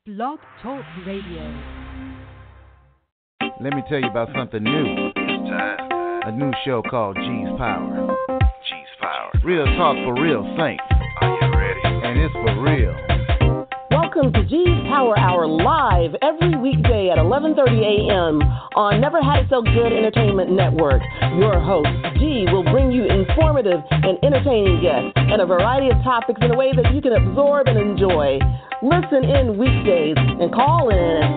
Blog Talk Radio. Let me tell you about something new. It's time. A new show called G's Power. G's Power. Real talk for real saints. Are you ready? And it's for real. Welcome to G's Power Hour live every weekday at 11:30 a.m. on Never Had It So Good Entertainment Network. Your host, G, will bring you informative and entertaining guests and a variety of topics in a way that you can absorb and enjoy. Listen in weekdays and call in at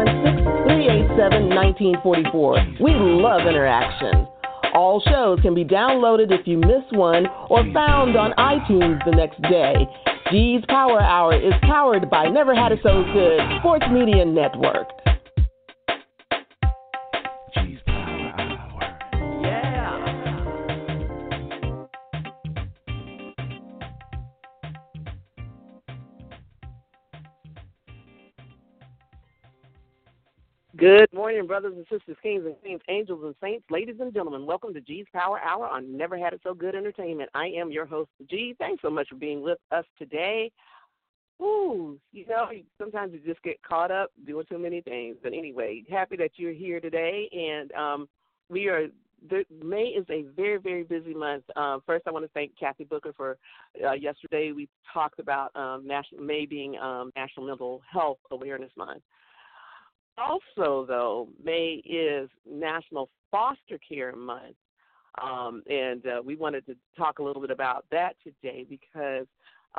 516-387-1944. We love interaction. All shows can be downloaded if you miss one or found on iTunes the next day. G's Power Hour is powered by Never Had It So Good Sports Media Network. G's Power Hour. Yeah. Good morning, brothers and sisters, kings and queens, angels and saints, ladies and gentlemen. Welcome to G's Power Hour on Never Had It So Good Entertainment. I am your host, G. Thanks so much for being with us today. Ooh, sometimes you just get caught up doing too many things. But anyway, happy that you're here today. And May is a very, very busy month. First, I want to thank Kathy Booker for yesterday. We talked about May being National Mental Health Awareness Month. Also, though, May is National Foster Care Month, and we wanted to talk a little bit about that today because,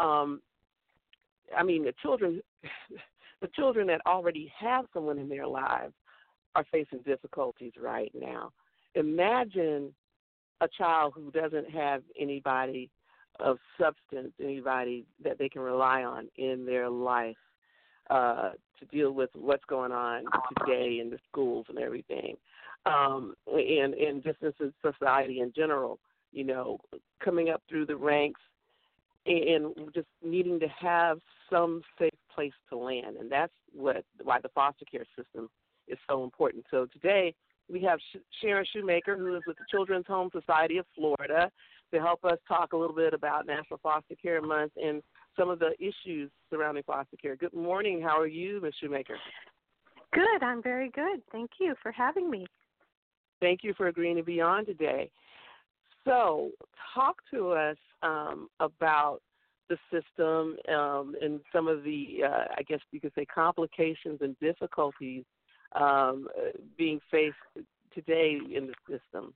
the children that already have someone in their lives are facing difficulties right now. Imagine a child who doesn't have anybody of substance, anybody that they can rely on in their life. To deal with what's going on today in the schools and everything, and just in society in general, coming up through the ranks and just needing to have some safe place to land. And that's why the foster care system is so important. So today we have Sharon Shoemaker, who is with the Children's Home Society of Florida, to help us talk a little bit about National Foster Care Month and some of the issues surrounding foster care. Good morning. How are you, Ms. Shoemaker? Good. I'm very good. Thank you for having me. Thank you for agreeing to be on today. So talk to us about the system and some of the, I guess you could say, complications and difficulties being faced today in the system.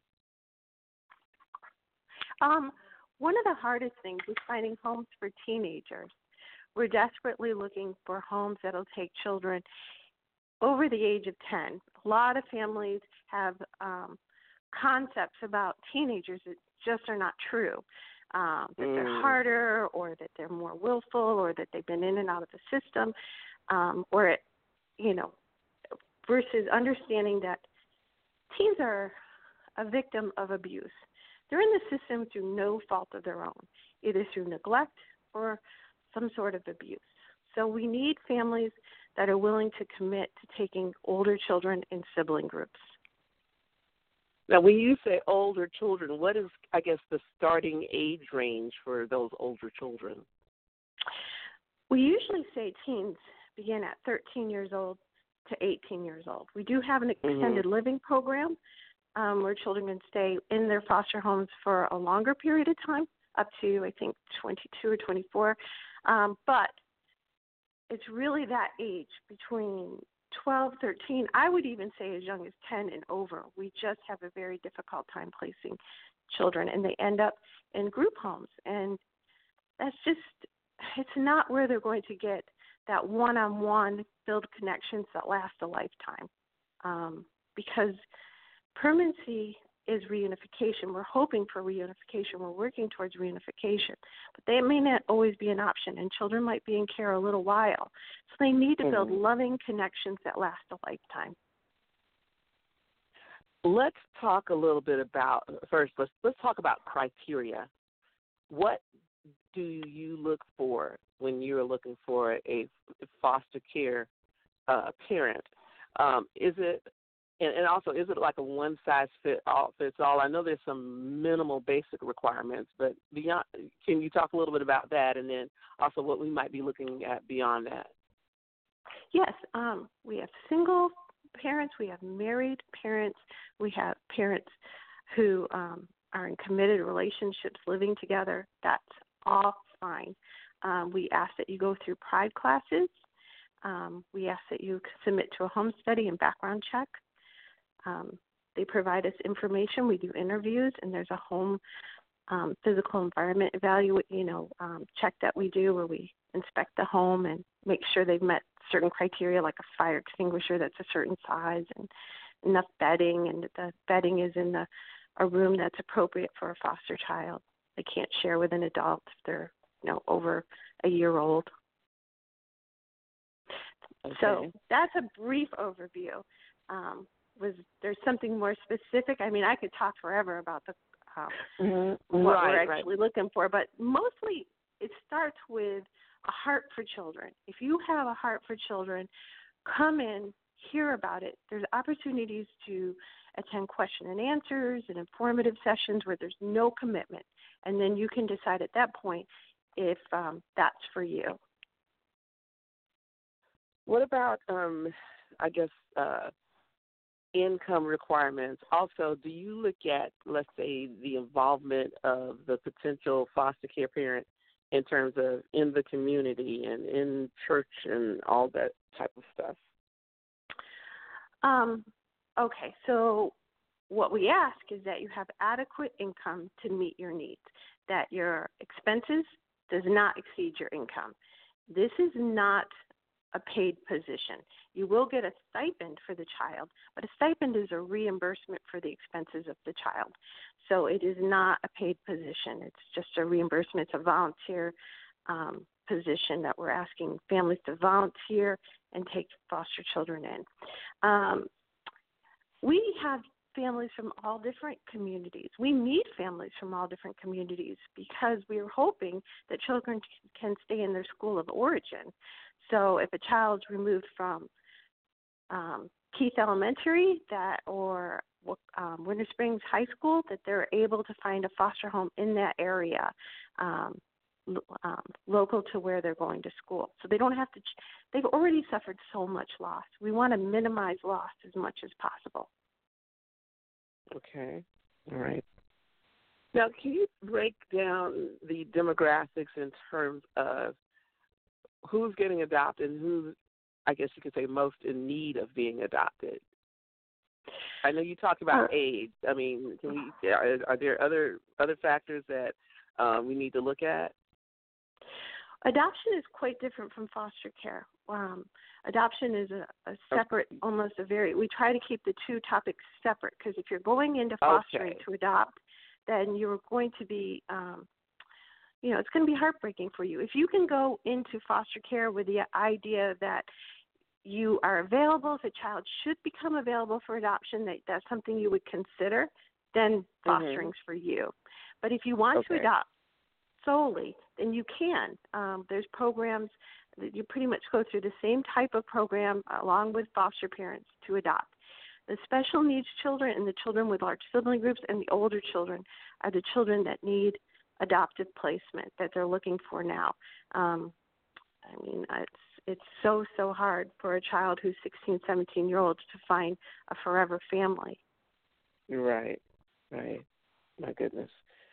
One of the hardest things is finding homes for teenagers. We're desperately looking for homes that will take children over the age of 10. A lot of families have concepts about teenagers that just are not true, that they're harder or that they're more willful or that they've been in and out of the system, versus understanding that teens are a victim of abuse. They're in the system through no fault of their own, either through neglect or some sort of abuse. So we need families that are willing to commit to taking older children in sibling groups. Now, when you say older children, what is, I guess, the starting age range for those older children? We usually say teens begin at 13 years old to 18 years old. We do have an extended living program where children can stay in their foster homes for a longer period of time, up to, I think, 22 or 24. But it's really that age between 12, 13, I would even say as young as 10 and over. We just have a very difficult time placing children, and they end up in group homes. And that's just, it's not where they're going to get that one-on-one build connections that last a lifetime. Because permanency is reunification. We're hoping for reunification. We're working towards reunification. But that may not always be an option, and children might be in care a little while. So they need to build loving connections that last a lifetime. Let's talk a little bit about, first, let's talk about criteria. What do you look for when you're looking for a foster care parent? Is it And also, is it like a one-size-fits-all? I know there's some minimal basic requirements, but beyond, can you talk a little bit about that, and then also what we might be looking at beyond that? Yes, we have single parents, we have married parents, we have parents who are in committed relationships living together. That's all fine. We ask that you go through Pride classes. We ask that you submit to a home study and background check. They provide us information. We do interviews, and there's a home physical environment check that we do where we inspect the home and make sure they've met certain criteria, like a fire extinguisher that's a certain size and enough bedding, and the bedding is in a room that's appropriate for a foster child. They can't share with an adult if they're over a year old. Okay. So that's a brief overview. Was there something more specific? I mean, I could talk forever about what we're actually looking for, but mostly it starts with a heart for children. If you have a heart for children, come in, hear about it. There's opportunities to attend question and answers and informative sessions where there's no commitment, and then you can decide at that point if that's for you. What about, income requirements? Also, do you look at, let's say, the involvement of the potential foster care parent in terms of in the community and in church and all that type of stuff? Okay, so what we ask is that you have adequate income to meet your needs, that your expenses does not exceed your income. This is not a paid position. You will get a stipend for the child, but a stipend is a reimbursement for the expenses of the child. So it is not a paid position. It's just a reimbursement. It's a volunteer position that we're asking families to volunteer and take foster children in. We have families from all different communities. We need families from all different communities because we are hoping that children can stay in their school of origin. So if a child's removed from Keith Elementary or Winter Springs High School, that they're able to find a foster home in that area, local to where they're going to school. So they don't have to, they've already suffered so much loss. We want to minimize loss as much as possible. Okay. All right. Now, can you break down the demographics in terms of who's getting adopted and who's, I guess you could say, most in need of being adopted? I know you talked about age. I mean, are there other factors that we need to look at? Adoption is quite different from foster care. Adoption is a separate, almost a very, we try to keep the two topics separate because if you're going into fostering to adopt, then you're going to be, it's going to be heartbreaking for you. If you can go into foster care with the idea that you are available, if a child should become available for adoption, that's something you would consider, then fostering's for you. But if you want to adopt solely, then you can. There's programs that you pretty much go through the same type of program along with foster parents to adopt. The special needs children and the children with large sibling groups and the older children are the children that need adoptive placement that they're looking for now. It's so hard for a child who's 16, 17-year-old to find a forever family. Right. My goodness.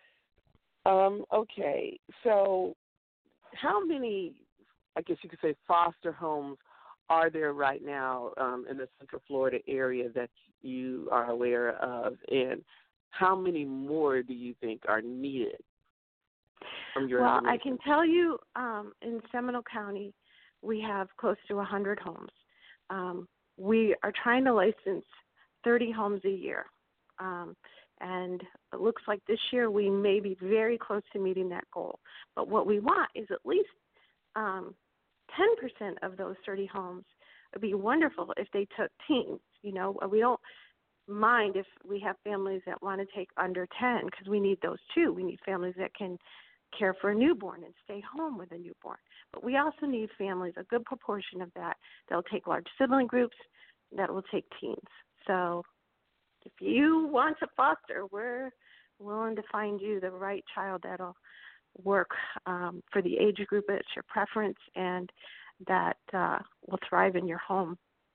Okay, so how many, I guess you could say, foster homes are there right now in the Central Florida area that you are aware of, and how many more do you think are needed from your Well, information? I can tell you in Seminole County, we have close to 100 homes. We are trying to license 30 homes a year. And it looks like this year we may be very close to meeting that goal. But what we want is at least 10% of those 30 homes. It would be wonderful if they took teens. We don't mind if we have families that want to take under 10 because we need those too. We need families that can care for a newborn and stay home with a newborn. But we also need families, a good proportion of that will take large sibling groups, that will take teens. So if you want to foster, we're willing to find you the right child that'll work for the age group that's your preference and that will thrive in your home.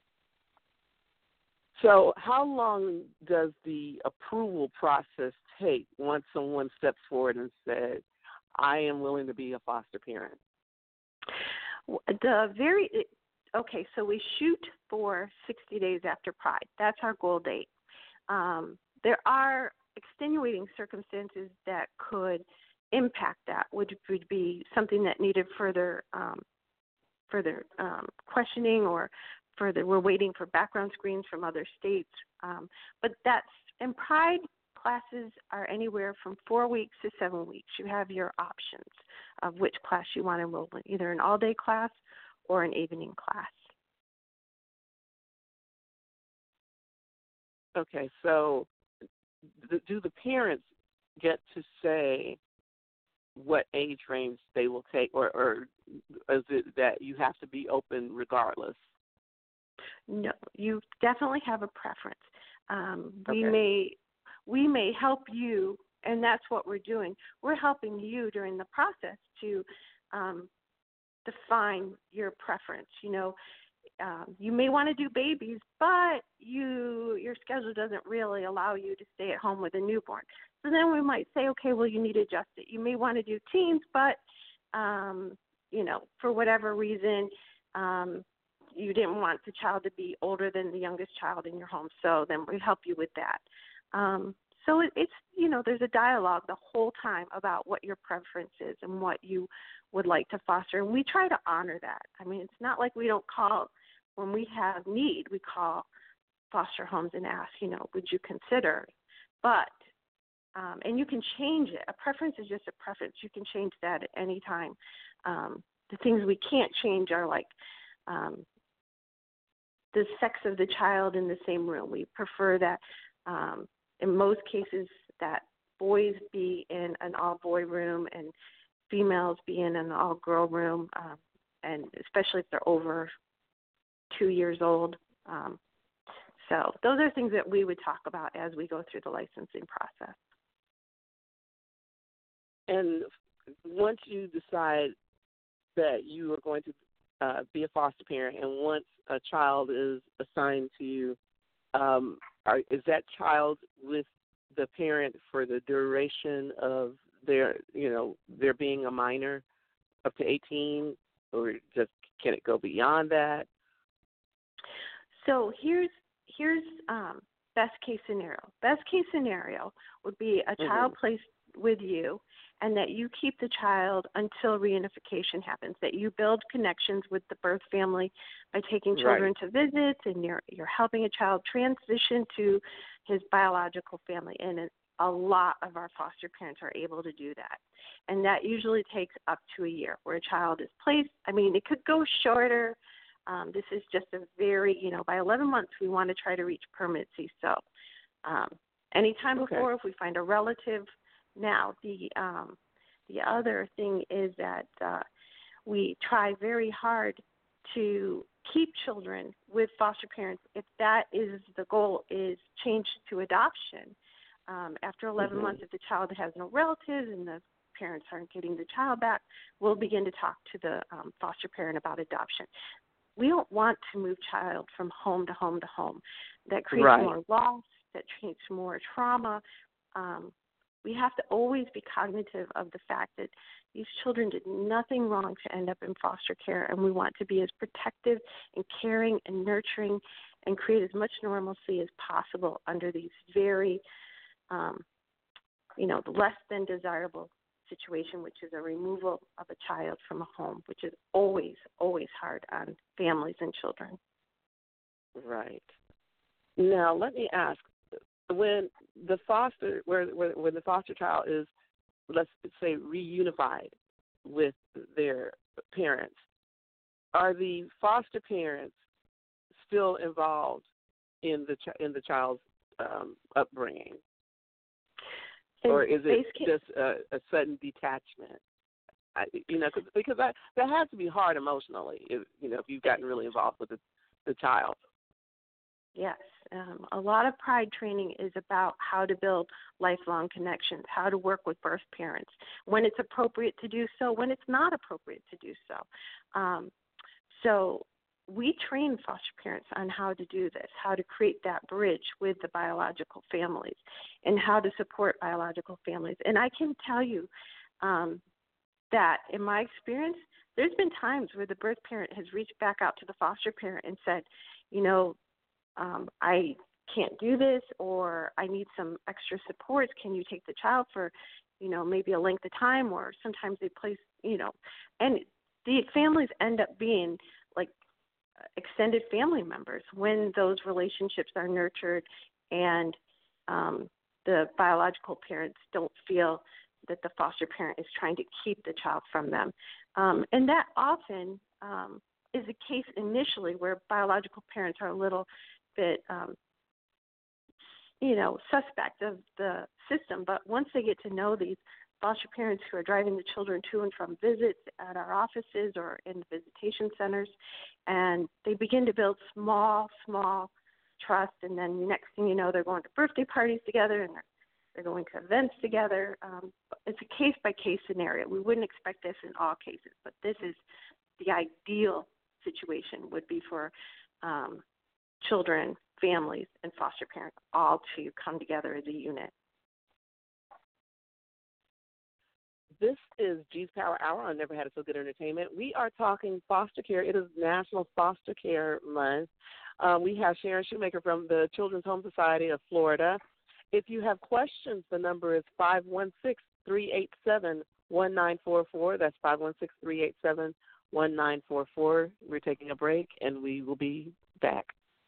So how long does the approval process take once someone steps forward and says, I am willing to be a foster parent? Okay, so we shoot for 60 days after Pride. That's our goal date. There are extenuating circumstances that could impact that, which would be something that needed further questioning or further. We're waiting for background screens from other states. And Pride classes are anywhere from 4 weeks to 7 weeks. You have your options of which class you want to enroll in, either an all-day class or an evening class. Okay, so do the parents get to say what age range they will take, or is it that you have to be open regardless? No, you definitely have a preference. Okay. We may help you, and that's what we're doing. We're helping you during the process to define your preference. You may want to do babies, but your schedule doesn't really allow you to stay at home with a newborn. So then we might say, okay, well, you need to adjust it. You may want to do teens, but, for whatever reason, you didn't want the child to be older than the youngest child in your home. So then we help you with that. So it's there's a dialogue the whole time about what your preference is and what you would like to foster. And we try to honor that. I mean, it's not like we don't call when we have need. We call foster homes and ask, would you consider? But, and you can change it. A preference is just a preference. You can change that at any time. The things we can't change are like the sex of the child in the same room. We prefer that in most cases that boys be in an all-boy room and females be in an all-girl room, and especially if they're over 2 years old. So those are things that we would talk about as we go through the licensing process. And once you decide that you are going to be a foster parent, and once a child is assigned to you, is that child with the parent for the duration of their being a minor, up to 18, or just can it go beyond that? So here's best case scenario. Best case scenario would be a child placed with you, and that you keep the child until reunification happens, that you build connections with the birth family by taking children to visits, and you're helping a child transition to his biological family. And a lot of our foster parents are able to do that. And that usually takes up to a year where a child is placed. I mean, it could go shorter. This is just a very, by 11 months, we want to try to reach permanency. So anytime before, if we find a relative. Now, the other thing is that we try very hard to keep children with foster parents. If that is the goal, is change to adoption. After 11 months, if the child has no relatives and the parents aren't getting the child back, we'll begin to talk to the foster parent about adoption. We don't want to move child from home to home to home. That creates more loss, that creates more trauma. We have to always be cognitive of the fact that these children did nothing wrong to end up in foster care, and we want to be as protective and caring and nurturing and create as much normalcy as possible under these very, less than desirable situation, which is a removal of a child from a home, which is always, always hard on families and children. Right. Now, let me ask, when the foster child is, let's say, reunified with their parents, are the foster parents still involved in the child's upbringing, or is it just a sudden detachment? Because that has to be hard emotionally, if you've gotten really involved with the child. Yes. A lot of Pride training is about how to build lifelong connections, how to work with birth parents, when it's appropriate to do so, when it's not appropriate to do so. So we train foster parents on how to do this, how to create that bridge with the biological families and how to support biological families. And I can tell you that in my experience, there's been times where the birth parent has reached back out to the foster parent and said, I can't do this, or I need some extra supports. Can you take the child for, maybe a length of time? Or sometimes they place, and the families end up being like extended family members when those relationships are nurtured and the biological parents don't feel that the foster parent is trying to keep the child from them. And that often is the case initially where biological parents are a little bit, suspect of the system. But once they get to know these foster parents who are driving the children to and from visits at our offices or in the visitation centers, and they begin to build small trust, and then next thing you know, they're going to birthday parties together and they're going to events together. It's a case-by-case scenario. We wouldn't expect this in all cases, but this is the ideal situation would be for children, families, and foster parents all to come together as a unit. This is G's Power Hour on Never Had It So Good Entertainment. We are talking foster care. It is National Foster Care Month. We have Sharon Shoemaker from the Children's Home Society of Florida. If you have questions, the number is 516-387-1944. That's 516-387-1944. We're taking a break, and we will be back.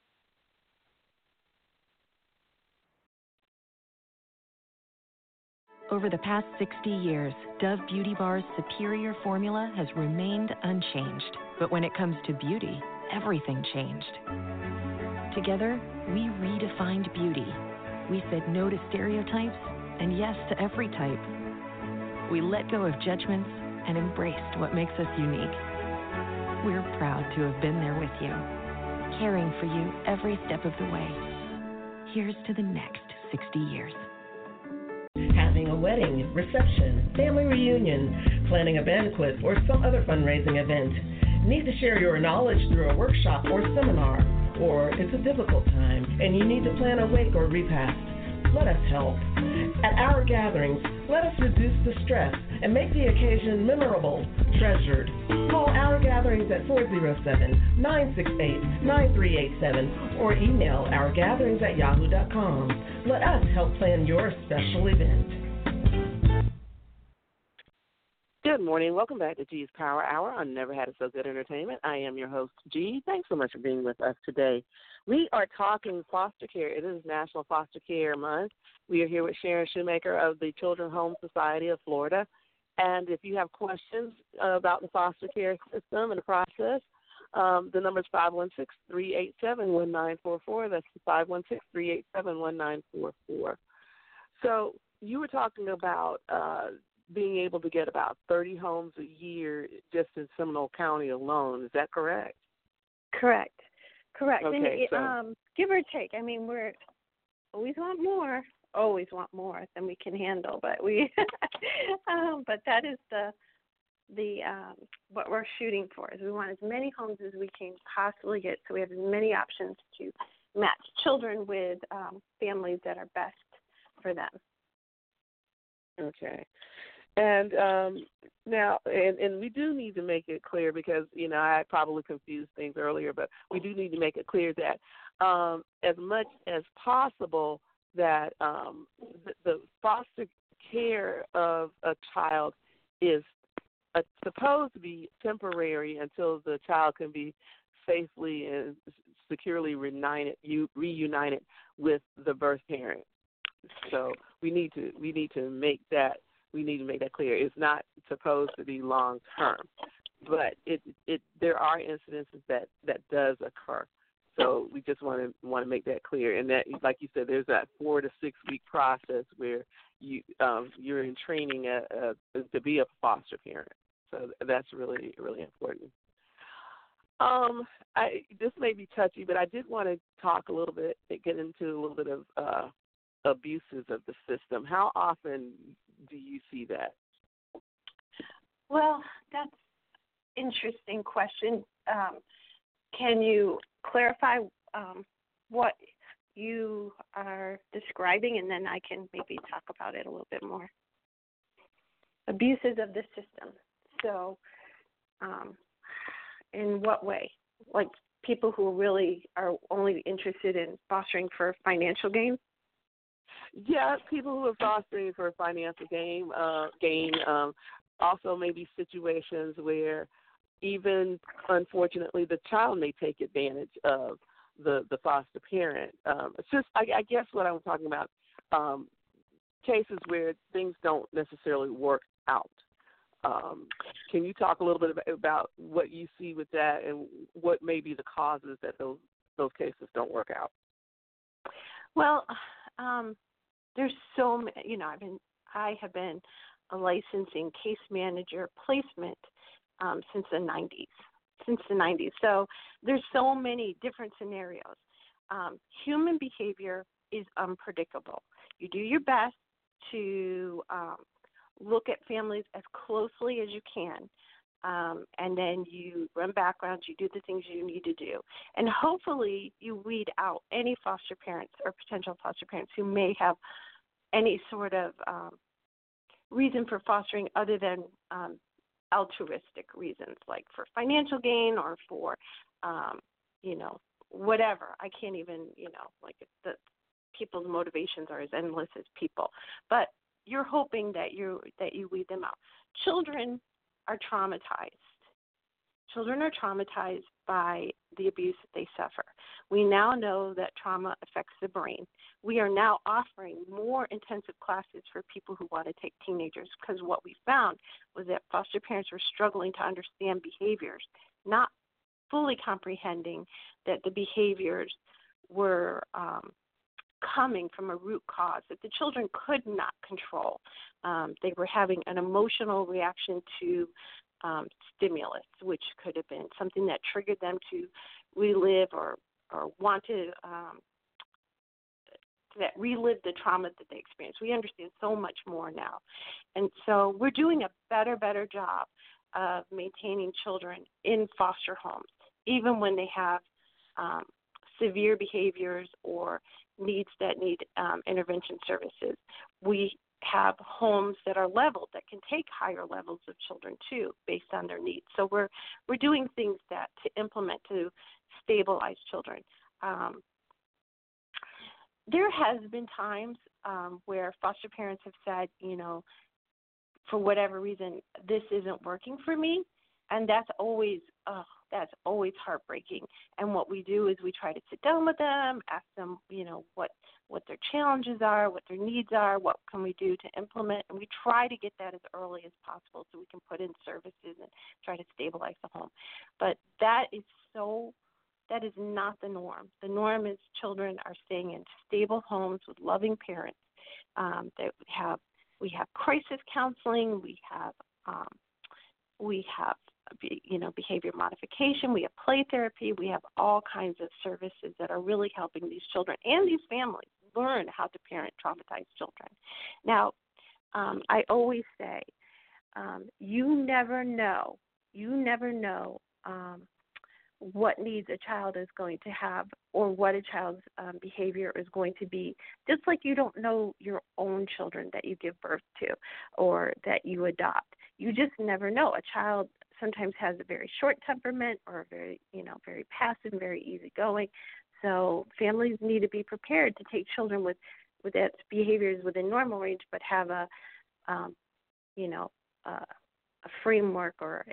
Over the past 60 years, Dove Beauty Bar's superior formula has remained unchanged. But when it comes to beauty, everything changed. Together, we redefined beauty. We said no to stereotypes and yes to every type. We let go of judgments and embraced what makes us unique. We're proud to have been there with you, caring for you every step of the way. Here's to the next 60 years. Having a wedding, reception, family reunion, planning a banquet, or some other fundraising event. Need to share your knowledge through a workshop or seminar, or it's a difficult time and you need to plan a wake or repast. Let us help. At our gatherings, let us reduce the stress and make the occasion memorable, treasured. Call Our Gatherings at 407-968-9387 or email ourgatherings@yahoo.com. Let us help plan your special event. Good morning. Welcome back to G's Power Hour on Never Had It So Good Entertainment. I am your host, G. Thanks so much for being with us today. We are talking foster care. It is National Foster Care Month. We are here with Sharon Shoemaker of the Children's Home Society of Florida. And if you have questions about the foster care system and the process, the number is 516-387-1944. That's 516-387-1944. So you were talking about being able to get about 30 homes a year just in Seminole County alone. Is that correct? Correct. Okay, and give or take. I mean, we always want more than we can handle, but but that is the what we're shooting for. Is we want as many homes as we can possibly get, so we have as many options to match children with families that are best for them. Okay. And now, and we do need to make it clear because, I probably confused things earlier, but we do need to make it clear that as much as possible that the foster care of a child is supposed to be temporary until the child can be safely and securely reunited with the birth parent. So we need to make that clear. It's not supposed to be long term, but there are incidences that does occur. So we just want to make that clear. And that, like you said, there's that 4 to 6 week process where you're in training to be a foster parent. So that's really, really important. This may be touchy, but I did want to talk a little bit, get into a little bit of abuses of the system. How often do you see that? Well, that's an interesting question. Can you clarify what you are describing, and then I can maybe talk about it a little bit more? Abuses of the system. So, in what way? Like people who really are only interested in fostering for financial gain? Yeah, people who are fostering for financial gain. Also, maybe situations where even, unfortunately, the child may take advantage of the foster parent. It's just, I guess, what I'm talking about. Cases where things don't necessarily work out. Can you talk a little bit about what you see with that and what may be the causes that those cases don't work out? Well, there's so many. I have been a licensing case manager placement since the 90s. So there's so many different scenarios. Human behavior is unpredictable. You do your best to look at families as closely as you can, and then you run backgrounds, you do the things you need to do. And hopefully you weed out any foster parents or potential foster parents who may have any sort of reason for fostering other than altruistic reasons, like for financial gain or for, whatever. I can't even, the people's motivations are as endless as people. But you're hoping that you weed them out. Children are traumatized. Children are traumatized by the abuse that they suffer. We now know that trauma affects the brain. We are now offering more intensive classes for people who want to take teenagers, because what we found was that foster parents were struggling to understand behaviors, not fully comprehending that the behaviors were coming from a root cause that the children could not control. They were having an emotional reaction to stimulus, which could have been something that triggered them to relive or want to relive the trauma that they experienced. We understand so much more now. And so we're doing a better job of maintaining children in foster homes, even when they have severe behaviors or needs that need intervention services. We have homes that are leveled that can take higher levels of children too, based on their needs. So we're doing things that to implement to stabilize children. There has been times where foster parents have said, for whatever reason, this isn't working for me, and that's always heartbreaking. And what we do is we try to sit down with them, ask them, what their challenges are, what their needs are, what can we do to implement, and we try to get that as early as possible so we can put in services and try to stabilize the home. But that is not the norm. The norm is children are staying in stable homes with loving parents. We have crisis counseling. We have behavior modification. We have play therapy. We have all kinds of services that are really helping these children and these families learn how to parent traumatized children. Now, I always say, you never know what needs a child is going to have or what a child's behavior is going to be, just like you don't know your own children that you give birth to or that you adopt. You just never know. A child sometimes has a very short temperament or very passive, very easygoing. So families need to be prepared to take children with its behaviors within normal range, but have a framework or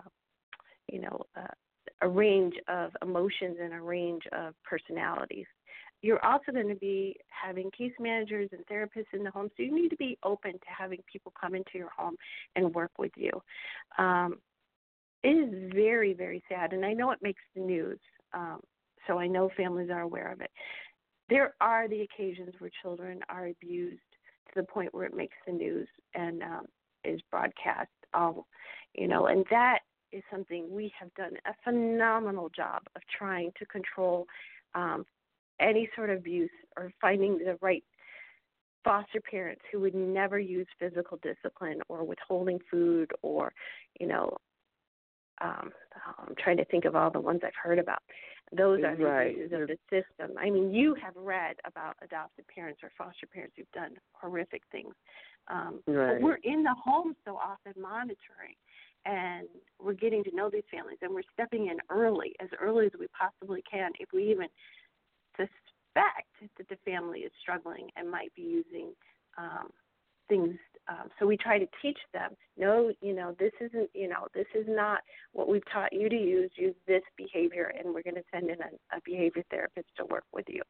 a range of emotions and a range of personalities. You're also going to be having case managers and therapists in the home, so you need to be open to having people come into your home and work with you. It is very, very sad, and I know it makes the news, so I know families are aware of it. There are the occasions where children are abused to the point where it makes the news and is broadcast, and that is something we have done a phenomenal job of trying to control any sort of abuse or finding the right foster parents who would never use physical discipline or withholding food or, I'm trying to think of all the ones I've heard about. Those are the abuses of the system. I mean, you have read about adopted parents or foster parents who've done horrific things. But we're in the home so often monitoring, and we're getting to know these families, and we're stepping in as early as we possibly can, if we even suspect that the family is struggling and might be using things. So we try to teach them, no, this is not what we've taught you to use. Use this behavior, and we're going to send in a behavior therapist to work with you.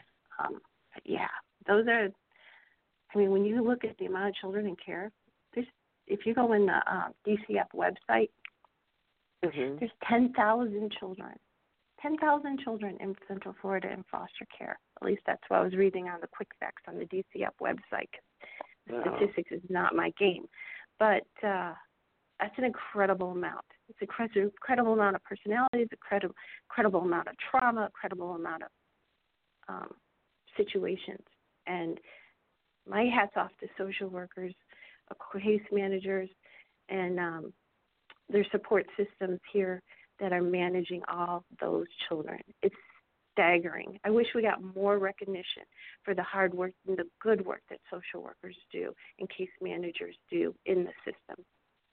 Those are, when you look at the amount of children in care, if you go in the DCF website, there's 10,000 children. 10,000 children in Central Florida in foster care. At least that's what I was reading on the quick facts on the DCF website. Statistics is not my game. But that's an incredible amount. It's an incredible amount of personalities, incredible amount of trauma, incredible amount of situations. And my hat's off to social workers, case managers, and their support systems here that are managing all those children. It's staggering. I wish we got more recognition for the hard work and the good work that social workers do and case managers do in the system.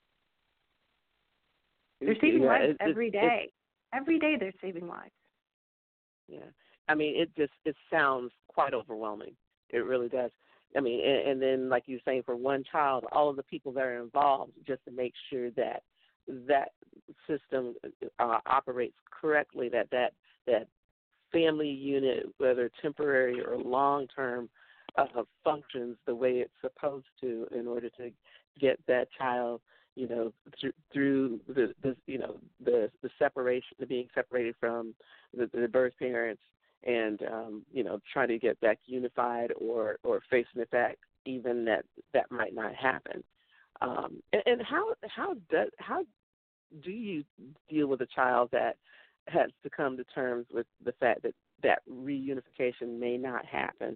They're saving lives every day. Every day they're saving lives. Yeah. It sounds quite overwhelming. It really does. And then, like you're saying, for one child, all of the people that are involved just to make sure that that system operates correctly, that family unit, whether temporary or long-term, functions the way it's supposed to in order to get that child, through the separation, the being separated from the birth parents, and trying to get back unified or facing the fact even that might not happen. And how do you deal with a child that has to come to terms with the fact that reunification may not happen?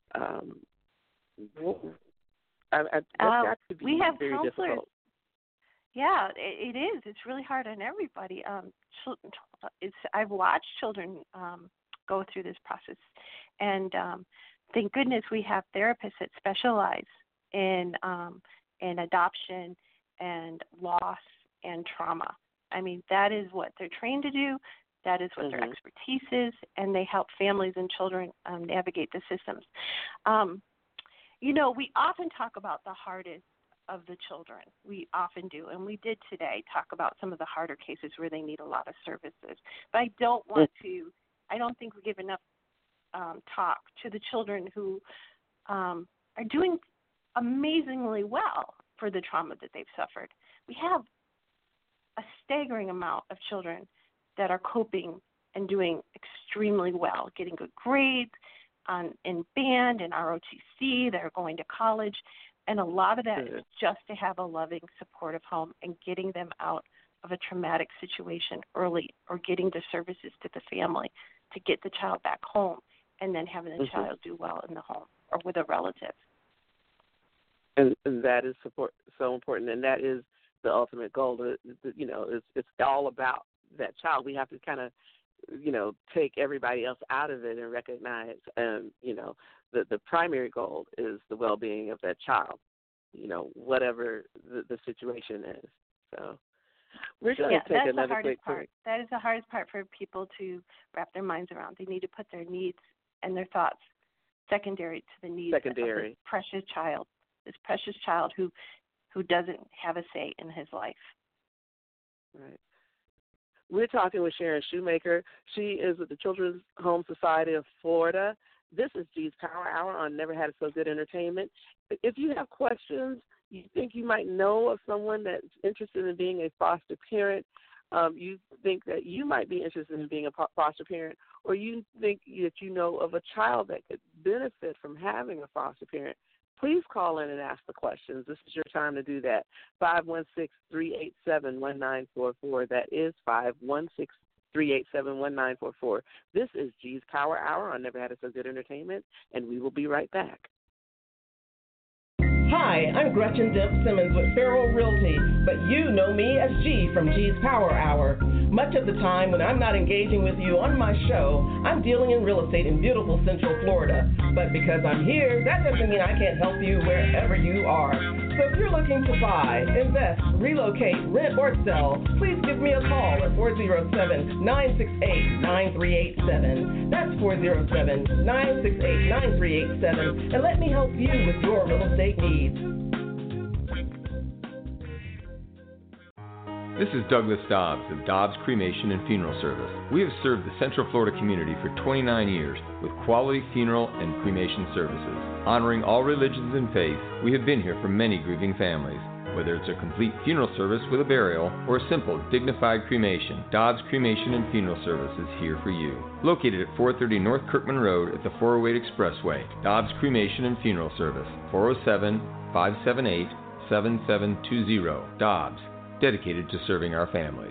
That's got to be we have very counselors. difficult. Yeah, it is. It's really hard on everybody. I've watched children go through this process, and thank goodness we have therapists that specialize in adoption and loss and trauma. That is what they're trained to do. That is what their expertise is, and they help families and children navigate the systems. We often talk about the hardest of the children. We often do, and we did today talk about some of the harder cases where they need a lot of services. But I don't think we give enough talk to the children who are doing amazingly well for the trauma that they've suffered. We have a staggering amount of children that are coping and doing extremely well, getting good grades in band and ROTC. They're going to college. And a lot of that is just to have a loving, supportive home and getting them out of a traumatic situation early, or getting the services to the family to get the child back home, and then having the child do well in the home or with a relative. And that is so important, and that is the ultimate goal. It's all about that child. We have to kind of, take everybody else out of it and recognize, the primary goal is the well-being of that child, whatever the situation is. So we're going to take another quick break. That is the hardest part for people to wrap their minds around. They need to put their needs and their thoughts secondary to the needs of this precious child who doesn't have a say in his life. Right. We're talking with Sharon Shoemaker. She is with the Children's Home Society of Florida. This is G's Power Hour on Never Had It So Good Entertainment. If you have questions, you think you might know of someone that's interested in being a foster parent, you think that you might be interested in being a foster parent, or you think that you know of a child that could benefit from having a foster parent, please call in and ask the questions. This is your time to do that. 516-387-1944. That is 516-387-1944. This is G's Power Hour on Never Had It So Good Entertainment, and we will be right back. Hi, I'm Gretchen Dimp Simmons with Farrell Realty, but you know me as G from G's Power Hour. Much of the time when I'm not engaging with you on my show, I'm dealing in real estate in beautiful Central Florida. But because I'm here, that doesn't mean I can't help you wherever you are. So if you're looking to buy, invest, relocate, rent, or sell, please give me a call at 407-968-9387. That's 407-968-9387, and let me help you with your real estate needs. This is Douglas Dobbs of Dobbs Cremation and Funeral Service. We have served the Central Florida community for 29 years with quality funeral and cremation services. Honoring all religions and faiths, we have been here for many grieving families. Whether it's a complete funeral service with a burial or a simple, dignified cremation, Dobbs Cremation and Funeral Service is here for you. Located at 430 North Kirkman Road at the 408 Expressway, Dobbs Cremation and Funeral Service, 407-578-7720. Dobbs, dedicated to serving our families.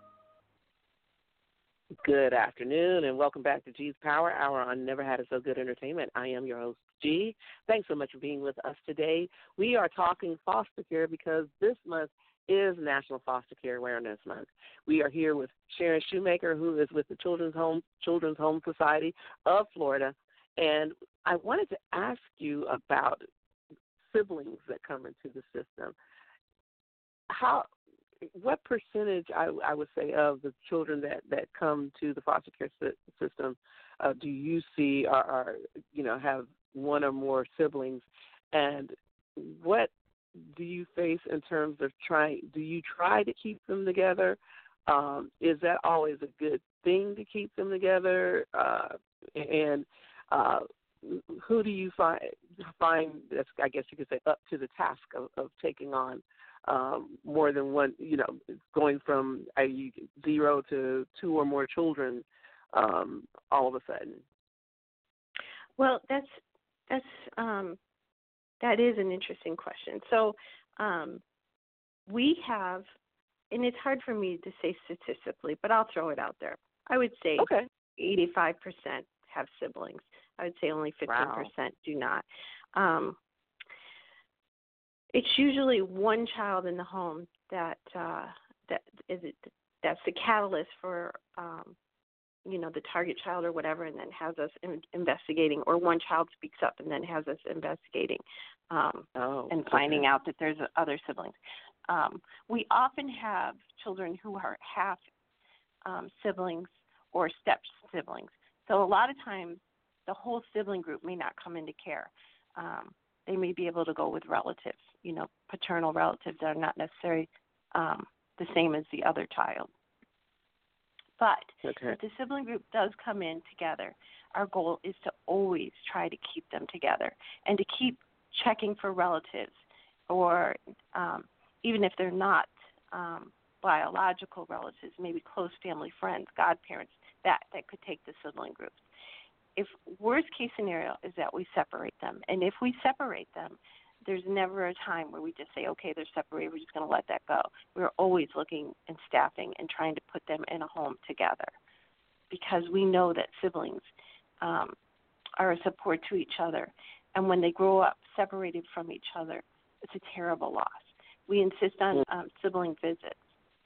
Good afternoon, and welcome back to G's Power Hour on Never Had It So Good Entertainment. I am your host, G. Thanks so much for being with us today. We are talking foster care because this month is National Foster Care Awareness Month. We are here with Sharon Shoemaker, who is with the Children's Home Society of Florida, and I wanted to ask you about siblings that come into the system. What percentage, I would say, of the children that come to the foster care system do you see are have one or more siblings, and what do you face in terms of do you try to keep them together? Is that always a good thing to keep them together? And who do you find that's, I guess you could say, up to the task of taking on more than one, going from 0 to 2 or more children all of a sudden? Well, that is an interesting question. So we have, and it's hard for me to say statistically, but I'll throw it out there. I would say 85% have siblings. I would say only 15% do not. It's usually one child in the home that's the catalyst for the target child or whatever, and then has us investigating, or one child speaks up and then has us investigating and finding out that there's other siblings. We often have children who are half siblings or step siblings. So a lot of times the whole sibling group may not come into care. They may be able to go with relatives, paternal relatives that are not necessarily the same as the other child. But if the sibling group does come in together, our goal is to always try to keep them together and to keep checking for relatives, or even if they're not biological relatives, maybe close family friends, godparents, that could take the sibling groups. If worst case scenario is that we separate them, and if we separate them, there's never a time where we just say, okay, they're separated, we're just going to let that go. We're always looking and staffing and trying to put them in a home together, because we know that siblings are a support to each other. And when they grow up separated from each other, it's a terrible loss. We insist on sibling visits.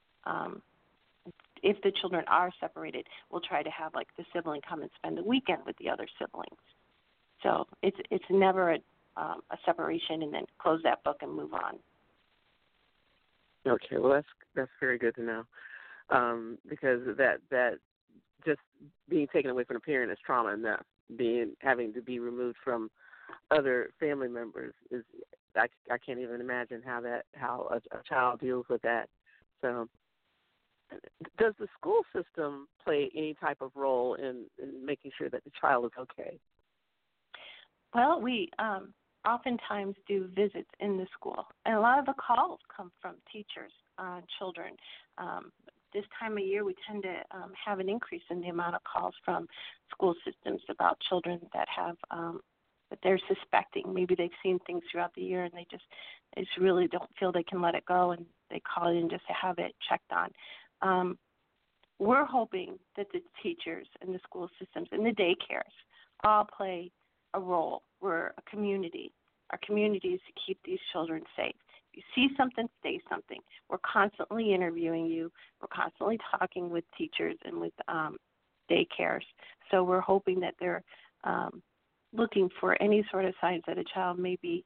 If the children are separated, we'll try to have the sibling come and spend the weekend with the other siblings. So it's never a separation and then close that book and move on. Okay, well that's very good to know, because that just being taken away from a parent is trauma enough. Having to be removed from other family members is I can't even imagine how a child deals with that. So, does the school system play any type of role in making sure that the child is okay? Well, we oftentimes do visits in the school, and a lot of the calls come from teachers on children. This time of year, we tend to have an increase in the amount of calls from school systems about children that have that they're suspecting. Maybe they've seen things throughout the year, and they just really don't feel they can let it go, and they call in just to have it checked on. We're hoping that the teachers and the school systems and the daycares all play a role. We're a community our communities to keep these children safe. If you see something, say something. We're constantly interviewing you. We're constantly talking with teachers and with daycares. So we're hoping that they're looking for any sort of signs that a child may be,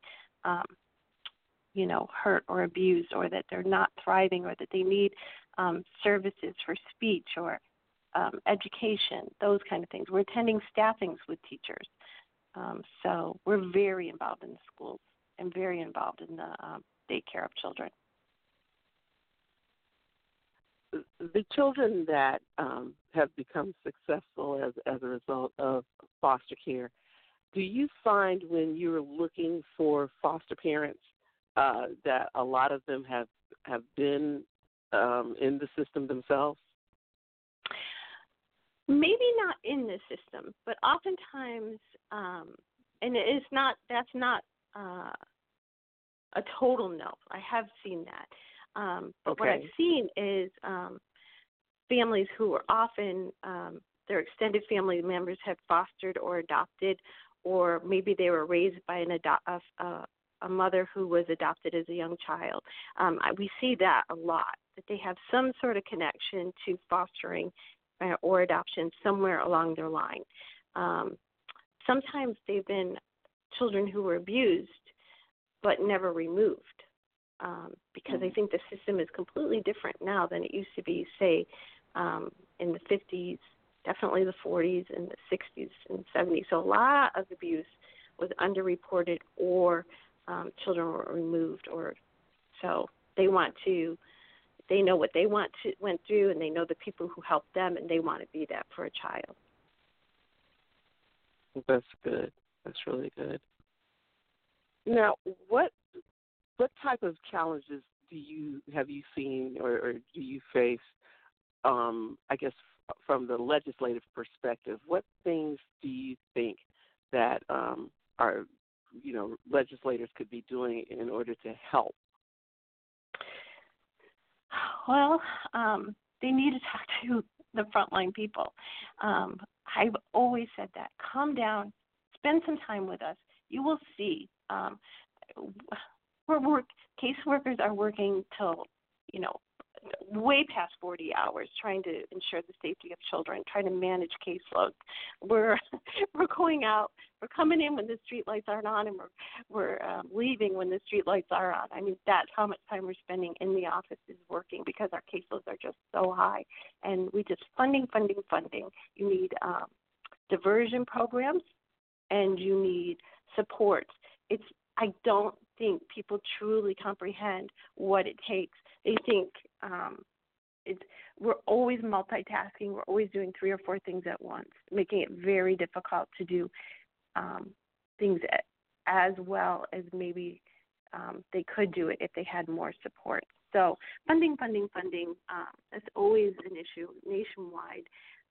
hurt or abused, or that they're not thriving, or that they need services for speech or education, those kind of things. We're attending staffings with teachers. So we're very involved in the schools and very involved in the daycare of children. The children that have become successful as a result of foster care, do you find when you're looking for foster parents that a lot of them have been in the system themselves? Maybe not in the system, but oftentimes, and that's not a total no. I have seen that. But Okay. what I've seen is families who are often, their extended family members have fostered or adopted, or maybe they were raised by a mother who was adopted as a young child. We see that a lot, that they have some sort of connection to fostering or adoption somewhere along their line. Sometimes they've been children who were abused but never removed, because I think the system is completely different now than it used to be, say, in the 50s, definitely the 40s and the 60s and 70s. So a lot of abuse was underreported, or children were removed, or so they know what they went through, and they know the people who helped them, and they want to be that for a child. That's good. That's really good. Now, what type of challenges have you seen or do you face? I guess from the legislative perspective, what things do you think that legislators could be doing in order to help? Well, they need to talk to the frontline people. I've always said that. Calm down, spend some time with us. You will see. Caseworkers are working till, way past 40 hours, trying to ensure the safety of children, trying to manage caseloads. We're going out. We're coming in when the street lights aren't on, and we're leaving when the street lights are on. I mean, that's how much time we're spending in the office is working, because our caseloads are just so high. And we just funding. You need diversion programs, and you need supports. I don't think people truly comprehend what it takes. They think we're always multitasking. We're always doing 3 or 4 things at once, making it very difficult to do things as well as maybe they could do it if they had more support. So funding. That's always an issue nationwide.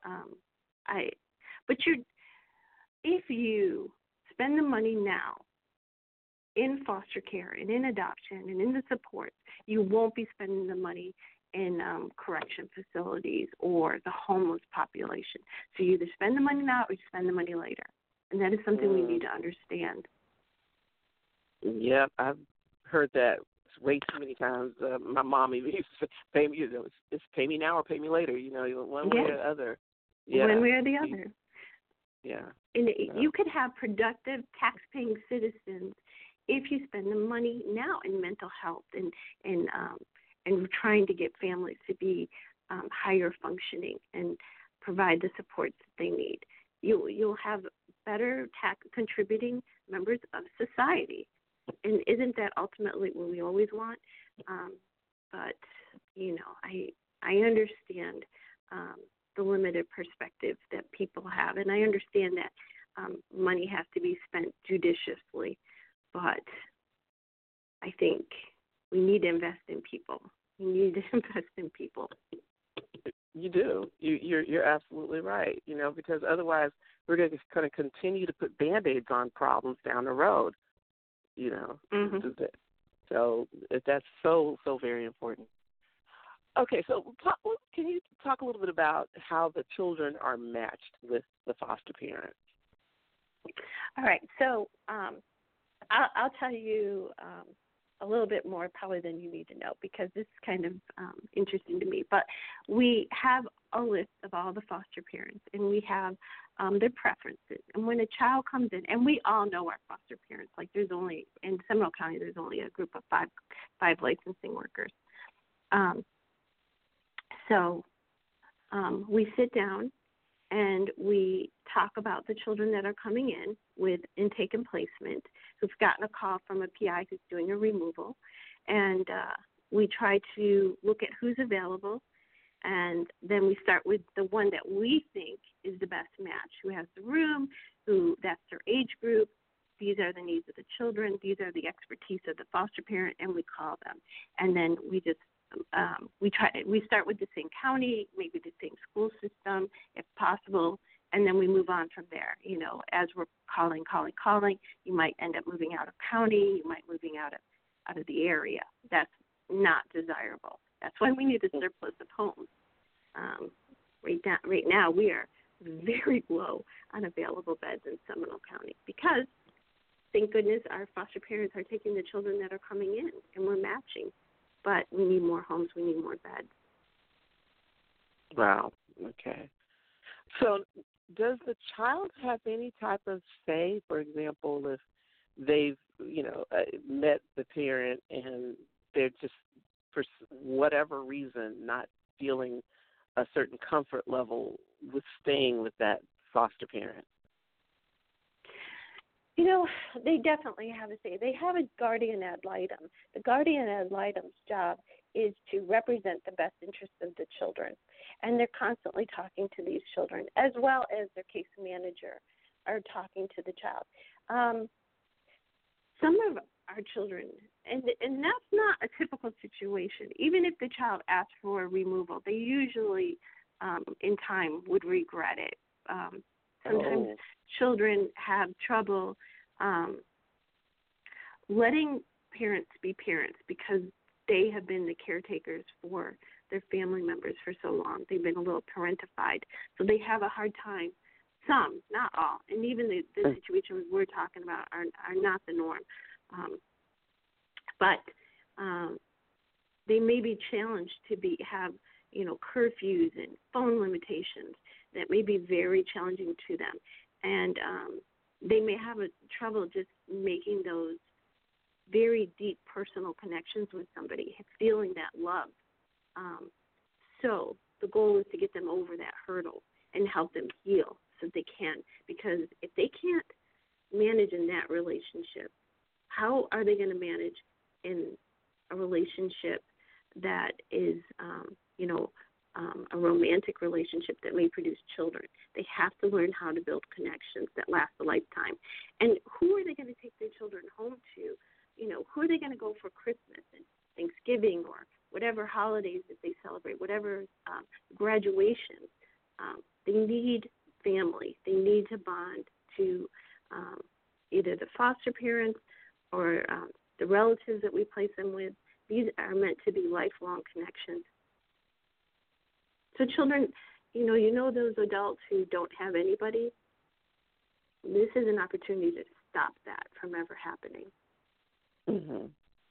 If you spend the money now in foster care and in adoption and in the support, you won't be spending the money in correction facilities or the homeless population. So you either spend the money now or you spend the money later. And that is something we need to understand. Yeah, I've heard that way too many times. My mom even used to pay me, it's pay me now or pay me later, one way or the other. Yeah. One way or the other. Yeah. And you could have productive, tax-paying citizens if you spend the money now in mental health and trying to get families to be higher functioning and provide the supports that they need. You'll have better contributing members of society. And isn't that ultimately what we always want? But, I understand the limited perspective that people have, and I understand that money has to be spent judiciously. But I think we need to invest in people. You do. You're absolutely right. Because otherwise we're going to continue to put Band-Aids on problems down the road. Mm-hmm. So that's so very important. Okay, so can you talk a little bit about how the children are matched with the foster parents? All right. So I'll tell you a little bit more probably than you need to know because this is kind of interesting to me. But we have a list of all the foster parents, and we have their preferences. And when a child comes in, and we all know our foster parents, like there's only, in Seminole County, there's only a group of five licensing workers. So we sit down and we talk about the children that are coming in with intake and placement who've gotten a call from a PI who's doing a removal. And we try to look at who's available, and then we start with the one that we think is the best match, who has the room, who that's their age group. These are the needs of the children. These are the expertise of the foster parent, and we call them. And then we just we start with the same county, maybe the same school system, if possible, and then we move on from there. You know, as we're calling, you might end up moving out of county, you might moving out of the area. That's not desirable. That's why we need a surplus of homes. Right now, we are very low on available beds in Seminole County because, thank goodness, our foster parents are taking the children that are coming in, and we're matching. But we need more homes. We need more beds. Wow. Okay. So does the child have any type of say, for example, if they've, met the parent and they're just, for whatever reason, not feeling a certain comfort level with staying with that foster parent? They definitely have a say. They have a guardian ad litem. The guardian ad litem's job is to represent the best interests of the children. And they're constantly talking to these children, as well as their case manager are talking to the child. Some of our children, and that's not a typical situation. Even if the child asks for removal, they usually, in time, would regret it. Sometimes children have trouble letting parents be parents because they have been the caretakers for their family members for so long. They've been a little parentified. So they have a hard time. Some, not all. And even the situations we're talking about are not the norm. But they may be challenged to have curfews and phone limitations that may be very challenging to them. And they may have trouble just making those very deep personal connections with somebody, feeling that love. So the goal is to get them over that hurdle and help them heal so they can. Because if they can't manage in that relationship, how are they going to manage in a relationship that is, a romantic relationship that may produce children? They have to learn how to build connections that last a lifetime. And who are they going to take their children home to? Who are they going to go for Christmas and Thanksgiving or whatever holidays that they celebrate, whatever graduations? They need family. They need to bond to either the foster parents or the relatives that we place them with. These are meant to be lifelong connections. So children, those adults who don't have anybody, this is an opportunity to stop that from ever happening. Mm-hmm.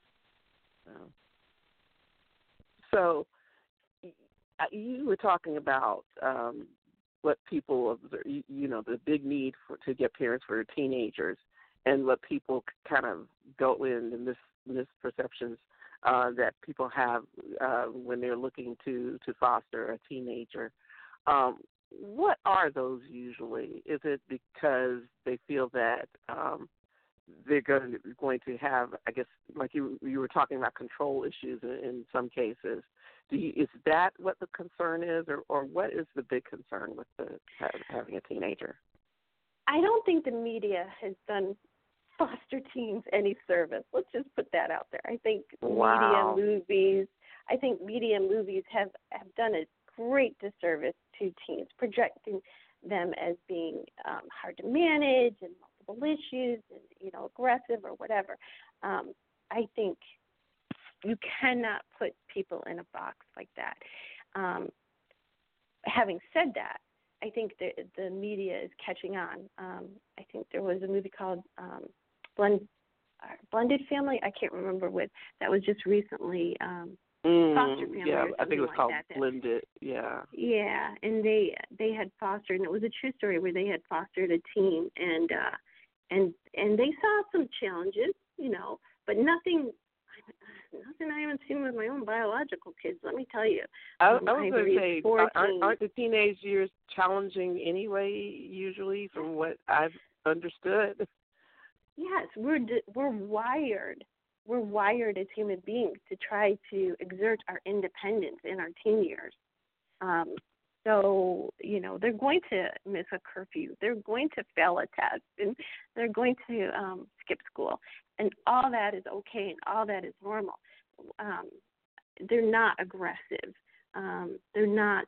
So you were talking about what people, the big need to get parents for teenagers and what people kind of go in the misperceptions that people have when they're looking to foster a teenager. What are those usually? Is it because they feel that they're going to have, I guess, like you were talking about control issues in some cases? Is that what the concern is, or what is the big concern with having a teenager? I don't think the media has done foster teens any service. Let's just put that out there. I think media movies have done a great disservice to teens, projecting them as being hard to manage and multiple issues and aggressive or whatever. I think you cannot put people in a box like that. Having said that, I think the media is catching on. I think there was a movie called our blended family. I can't remember what that was just recently. Foster family. Yeah, or I think it was like called that. blended. Yeah. Yeah, and they had fostered, and it was a true story where they had fostered a teen, and they saw some challenges, but nothing I haven't seen with my own biological kids. Let me tell you. I was going to say, aren't the teenage years challenging anyway? Usually, from what I've understood. Yes, we're wired. We're wired as human beings to try to exert our independence in our teen years. So, they're going to miss a curfew. They're going to fail a test, and they're going to skip school. And all that is okay, and all that is normal. They're not aggressive. They're not,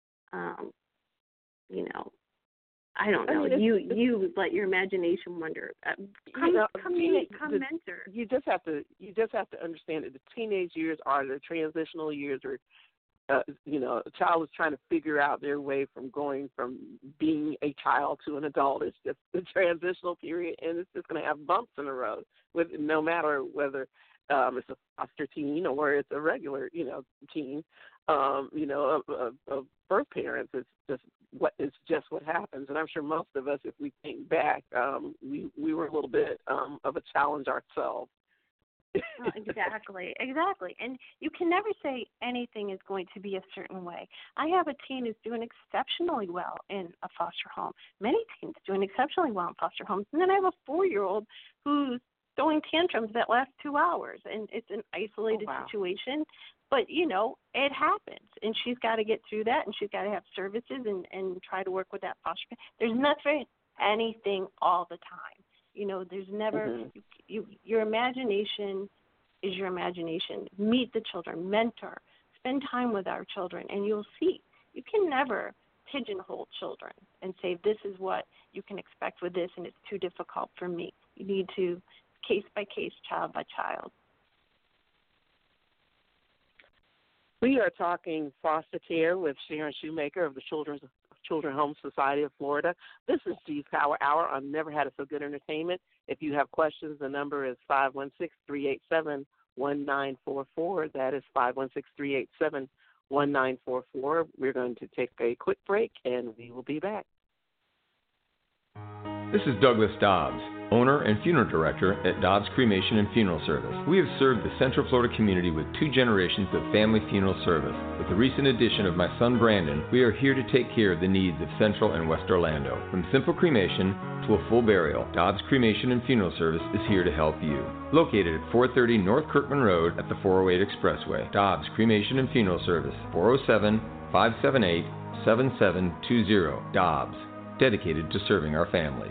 I don't know. You let your imagination wander. Come mentor. You just have to understand that the teenage years are the transitional years, or a child is trying to figure out their way from going from being a child to an adult. It's just the transitional period, and it's just going to have bumps in the road, with no matter whether it's a foster teen or it's a regular, teen. Of birth parents, it's just what happens. And I'm sure most of us, if we think back, we were a little bit of a challenge ourselves. Exactly. And you can never say anything is going to be a certain way. I have a teen who's doing exceptionally well in a foster home. Many teens doing exceptionally well in foster homes. And then I have a 4-year-old who's throwing tantrums that last 2 hours. And it's an isolated situation. But, it happens. And she's got to get through that, and she's got to have services and try to work with that foster family. There's nothing, anything all the time. There's never, your imagination is your imagination. Meet the children, mentor, spend time with our children, and you'll see. You can never pigeonhole children and say, this is what you can expect with this, and it's too difficult for me. You need to, case by case, child by child. We are talking foster care with Sharon Shoemaker of the Children's Home Society of Florida. This is G's Power Hour on Never Had It So Good Entertainment. If you have questions, the number is 516-387-1944. That is 516-387-1944. We're going to take a quick break, and we will be back. This is Douglas Dobbs, owner and funeral director at Dobbs Cremation and Funeral Service. We have served the Central Florida community with 2 generations of family funeral service. With the recent addition of my son Brandon, we are here to take care of the needs of Central and West Orlando. From simple cremation to a full burial, Dobbs Cremation and Funeral Service is here to help you. Located at 430 North Kirkman Road at the 408 Expressway, Dobbs Cremation and Funeral Service, 407-578-7720. Dobbs, dedicated to serving our families.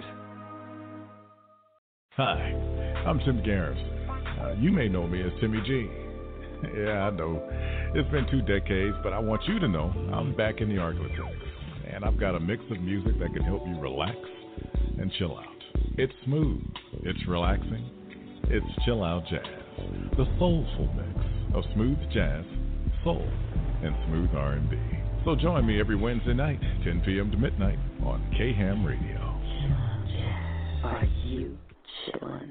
Hi, I'm Tim Garrison. You may know me as Timmy G. Yeah, I know. It's been 2 decades, but I want you to know I'm back in the Arklatex. And I've got a mix of music that can help you relax and chill out. It's smooth. It's relaxing. It's chill out jazz. The soulful mix of smooth jazz, soul, and smooth R&B. So join me every Wednesday night, 10 p.m. to midnight on K-Ham Radio. Are you chillin'?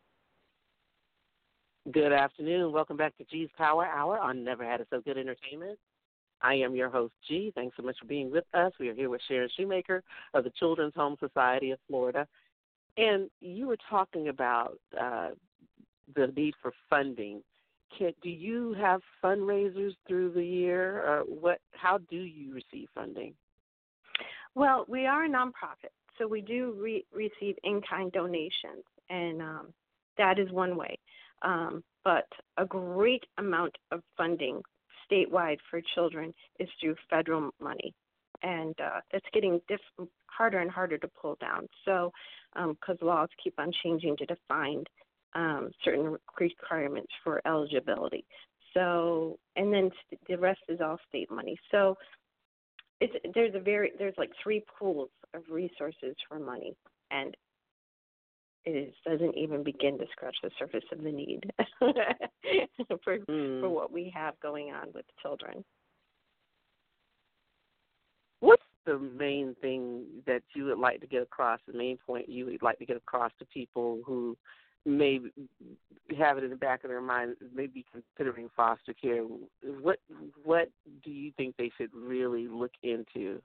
Good afternoon. Welcome back to G's Power Hour on Never Had It So Good Entertainment. I am your host, G. Thanks so much for being with us. We are here with Sharon Shoemaker of the Children's Home Society of Florida. And you were talking about the need for funding. Do you have fundraisers through the year? Or how do you receive funding? Well, we are a nonprofit, so we do receive in-kind donations, and that is one way. But a great amount of funding statewide for children is through federal money, and it's getting harder and harder to pull down. So, because laws keep on changing to define certain requirements for eligibility. So, and then the rest is all state money. So, there's like 3 pools of resources for money, and it doesn't even begin to scratch the surface of the need for what we have going on with children. What's the main thing that you would like to get across, the main point you would like to get across to people who maybe have it in the back of their mind, maybe considering foster care, what do you think they should really look into?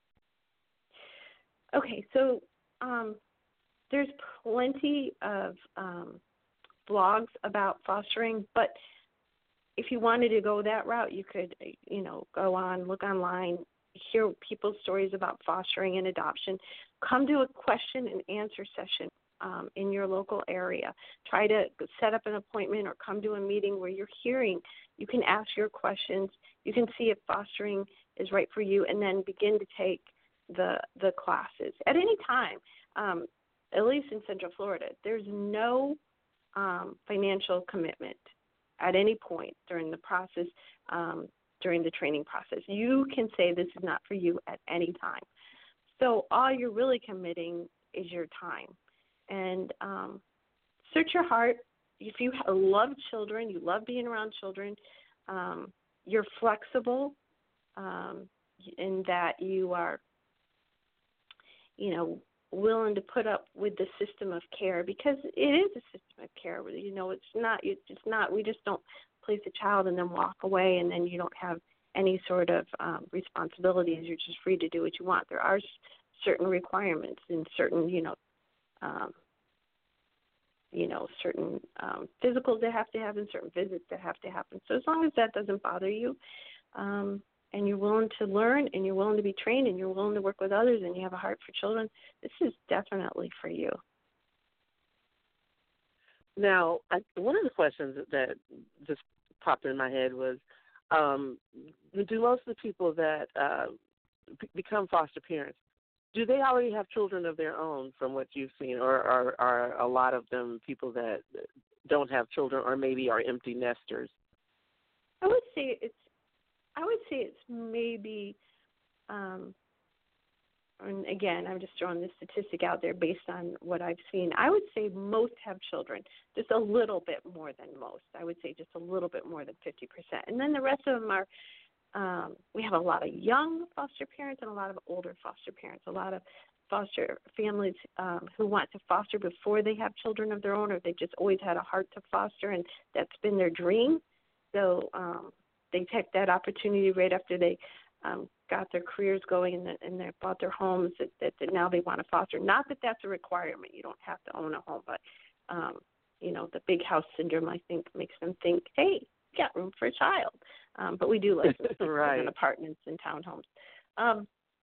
Okay, so there's plenty of blogs about fostering, but if you wanted to go that route, you could, go on, look online, hear people's stories about fostering and adoption. Come to a question and answer session in your local area. Try to set up an appointment or come to a meeting where you're hearing. You can ask your questions. You can see if fostering is right for you, and then begin to take the classes at any time. At least in Central Florida, there's no financial commitment at any point during the process, during the training process. You can say this is not for you at any time. So all you're really committing is your time. And search your heart. If you love children, you love being around children, you're flexible in that you are, willing to put up with the system of care, because it is a system of care. It's not. We just don't place a child and then walk away, and then you don't have any sort of responsibilities. You're just free to do what you want. There are certain requirements and certain, certain physicals that have to happen, certain visits that have to happen. So as long as that doesn't bother you, and you're willing to learn, and you're willing to be trained, and you're willing to work with others, and you have a heart for children, this is definitely for you. Now, one of the questions that just popped in my head was, do most of the people that become foster parents, do they already have children of their own from what you've seen, or are a lot of them people that don't have children or maybe are empty nesters? I would say it's maybe, and again, I'm just throwing this statistic out there based on what I've seen. I would say most have children, just a little bit more than most. I would say just a little bit more than 50%. And then the rest of them are, we have a lot of young foster parents and a lot of older foster parents, a lot of foster families who want to foster before they have children of their own, or they've just always had a heart to foster, and that's been their dream. So they take that opportunity right after they got their careers going and they bought their homes that now they want to foster. Not that that's a requirement. You don't have to own a home, but, the big house syndrome, I think, makes them think, hey, we got room for a child. But we do live right. in apartments and townhomes.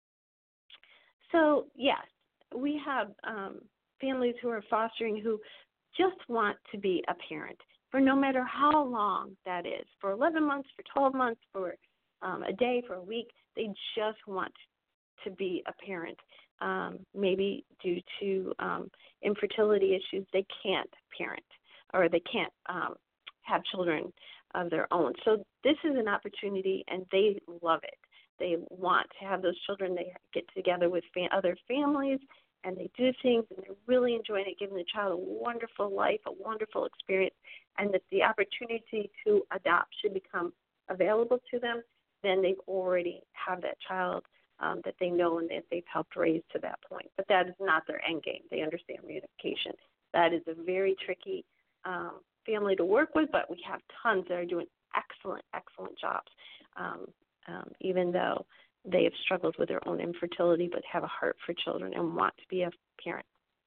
So, yes, we have families who are fostering who just want to be a parent for no matter how long that is, for 11 months, for 12 months, for a day, for a week. They just want to be a parent. Maybe due to infertility issues, they can't parent, or they can't have children of their own. So this is an opportunity, and they love it. They want to have those children. They get together with other families, and they do things, and they're really enjoying it, giving the child a wonderful life, a wonderful experience, and that the opportunity to adopt should become available to them. Then they already have that child that they know and that they've helped raise to that point. But that is not their end game. They understand reunification. That is a very tricky family to work with, but we have tons that are doing excellent, excellent jobs, even though they have struggled with their own infertility but have a heart for children and want to be a parent.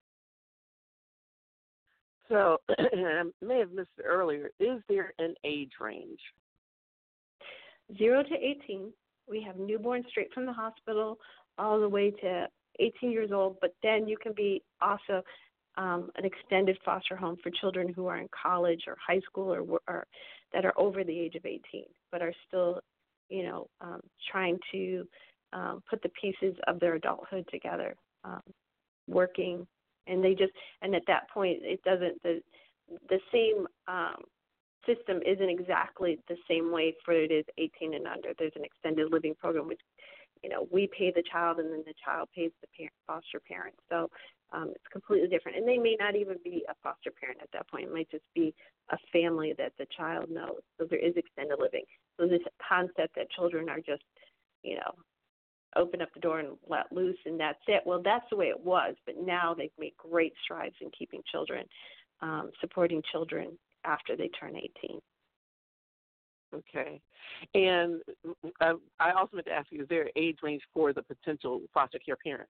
So, I may have missed it earlier, is there an age range? 0 to 18. We have newborn straight from the hospital all the way to 18 years old, but then you can be also an extended foster home for children who are in college or high school or that are over the age of 18 but are still, trying to put the pieces of their adulthood together, working. And at that point, it doesn't, the same system isn't exactly the same way for it is 18 and under. There's an extended living program, which, we pay the child and then the child pays the foster parent. So it's completely different. And they may not even be a foster parent at that point. It might just be a family that the child knows. So there is extended living. So this concept that children are just, open up the door and let loose and that's it. Well, that's the way it was. But now they've made great strides in keeping children supporting children after they turn 18. Okay. And I also meant to ask you, is there an age range for the potential foster care parent?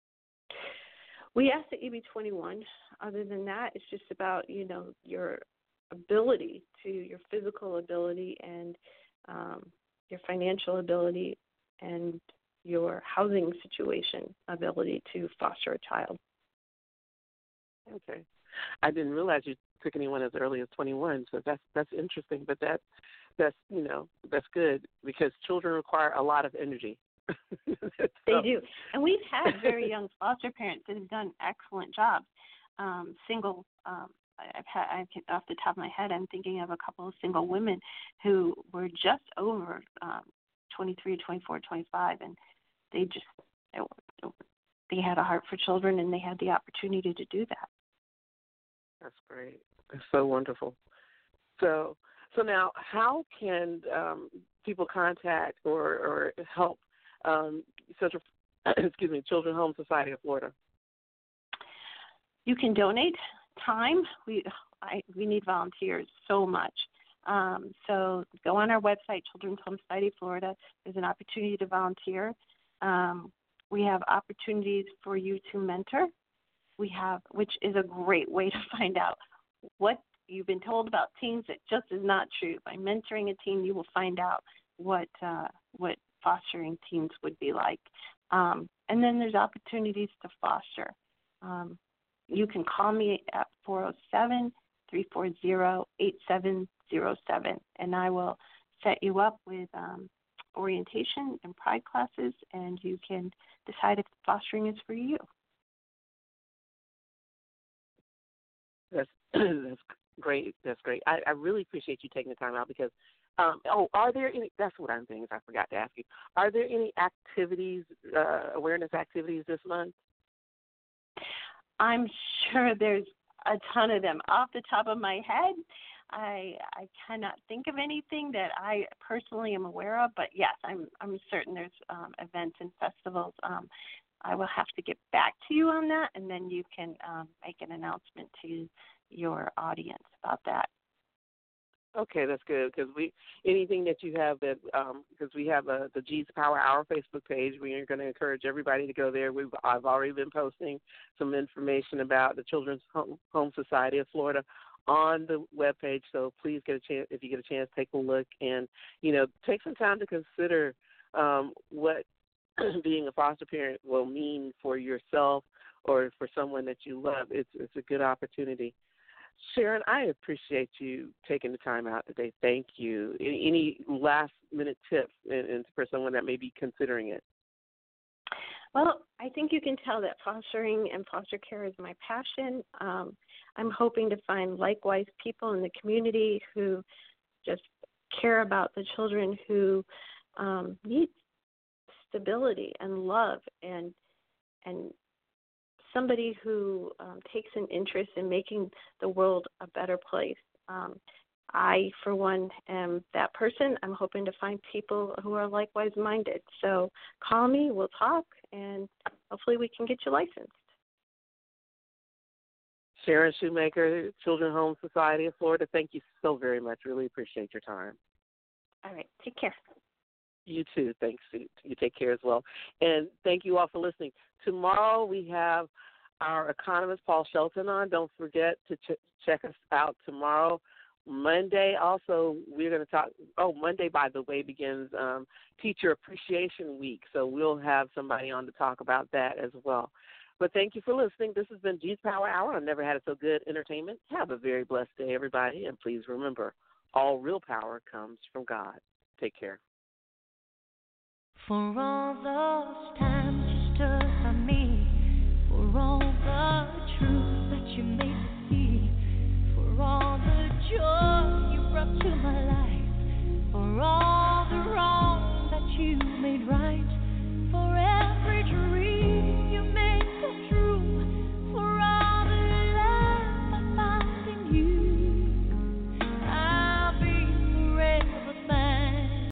We ask that you be 21. Other than that, it's just about, your ability your physical ability and your financial ability and your housing situation ability to foster a child. Okay. I didn't realize you took anyone as early as 21, so that's interesting, but that's good because children require a lot of energy. They do. And we've had very young foster parents that have done excellent jobs. Single, off the top of my head, I'm thinking of a couple of single women who were just over 23, 24, 25, and they had a heart for children, and they had the opportunity to do that. That's great. That's so wonderful. So now, how can people contact or help Children's Home Society of Florida? You can donate time. We need volunteers so much. So go on our website, Children's Home Society of Florida. There's an opportunity to volunteer. We have opportunities for you to mentor. Which is a great way to find out what you've been told about teens that just is not true. By mentoring a teen, you will find out what fostering teens would be like. And then there's opportunities to foster. You can call me at 407-340-8707, and I will set you up with orientation and pride classes, and you can decide if fostering is for you. That's great. That's great. I really appreciate you taking the time out because, are there any, that's what I'm thinking, I forgot to ask you. Are there any activities, awareness activities this month? I'm sure there's a ton of them. Off the top of my head, I cannot think of anything that I personally am aware of, but yes, I'm certain there's events and festivals. I will have to get back to you on that, and then you can make an announcement to your audience about that. Okay, that's good because anything that you have that because we have the G's Power Hour Facebook page. We are going to encourage everybody to go there. I've already been posting some information about the Children's Home Society of Florida on the webpage. So please get a chance, if you get a chance, take a look and take some time to consider what being a foster parent will mean for yourself or for someone that you love. It's a good opportunity. Sharon, I appreciate you taking the time out today. Thank you. Any last-minute tips for someone that may be considering it? Well, I think you can tell that fostering and foster care is my passion. I'm hoping to find likewise people in the community who just care about the children who need stability and love and somebody who takes an interest in making the world a better place. I, for one, am that person. I'm hoping to find people who are likewise minded. So call me, we'll talk, and hopefully we can get you licensed. Sharon Shoemaker, Children's Home Society of Florida, thank you so very much. Really appreciate your time. All right. Take care. You too. Thanks. You take care as well. And thank you all for listening. Tomorrow we have our economist, Paul Shelton, on. Don't forget to check us out tomorrow. Monday also, we're going to talk. Monday, by the way, begins Teacher Appreciation Week. So we'll have somebody on to talk about that as well. But thank you for listening. This has been G's Power Hour. I've never had it so good entertainment. Have a very blessed day, everybody. And please remember, all real power comes from God. Take care. For all those times you stood by me, for all the truth that you made